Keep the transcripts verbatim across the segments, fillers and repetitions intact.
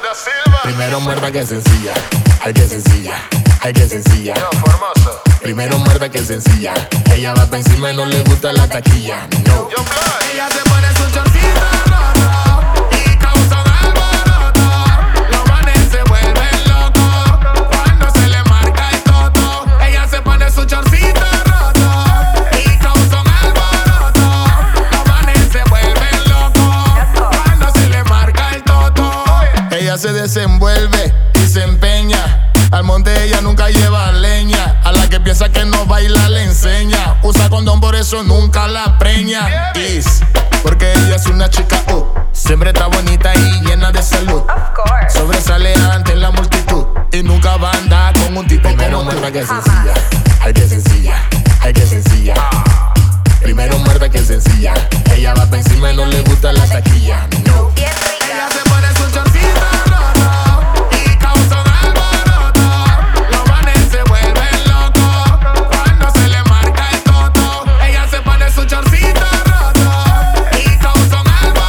Da Silva. Primero muerda que sencilla, ay que sencilla, ay que sencilla. Yo, Formoso. Primero muerda que sencilla. Ella va pa' encima y no le gusta la taquilla. No. Yo, Blood. Ella se pone su chorcito roto y causa un alboroto. Los manes se vuelven locos cuando se le marca el toto. Ella se pone su chorcito roto y causa un alboroto. Los manes se vuelven locos cuando se le marca el toto. Ella se desenvuelve y se empeña. Al monte ella nunca lleva leña. A la que piensa que no baila le enseña. Usa condón, por eso nunca la preña. Is, porque ella es una chica uh, siempre está bonita y llena de salud. Sobresale ante la multitud y nunca va a andar con un tipo como muerda que sencilla. Ay que sencilla, ay que sencilla. Primero muerda que sencilla. Ella va pa' encima y no le gusta la taquilla. No. Ella se pone su chorcito roto y causa un alboroto. Los manes se vuelven locos cuando se le marca el toto. Ella se pone su chorcito roto y causa un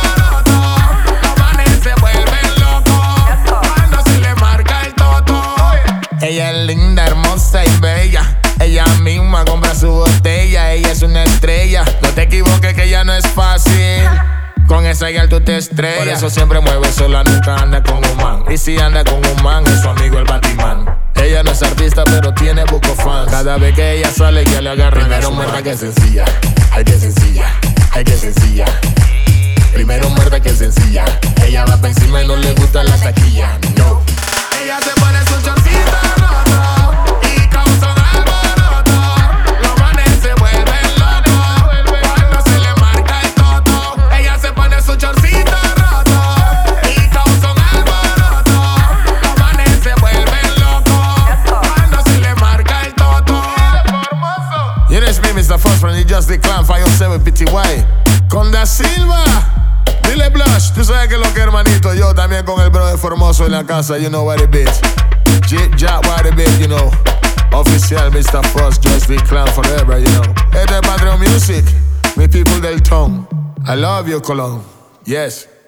alboroto. Los manes se vuelven locos cuando se le marca el toto. Ella es linda, hermosa y bella. Ella misma compra su botella. Ella es una estrella. No te equivoques que ella no es fácil. Con esa girl tú te estrellas. Por eso siempre mueve sola, nunca anda con un man. Y si anda con un man, es su amigo el Batman. Ella no es artista, pero tiene buco fans. Cada vez que ella sale, ya le agarra. Primero muerda que sencilla, ay que sencilla, ay que sencilla. Primero muerda que sencilla. Ella va pa' encima y no le gusta la taquilla. No. Ella se pone su chorcito roto y causa un alboroto. Los manes se vuelven locos cuando se le marca el toto. Ella se pone su chorcito roto y causa un alboroto. Los manes se vuelven locos cuando se le marca el toto. You know it's me, mister First from the Just the Clan five oh seven P T Y. Con Da Silva. Dile Blush, tú sabes que lo que hermanito. Yo también con el brother Formoso en la casa. You know what it is. Jit Jat what it is, you know. Oficial mister Frost, Just the Clan forever, you know. Este es Patreon Music, mi people del Tom. I love you, Colón. Yes.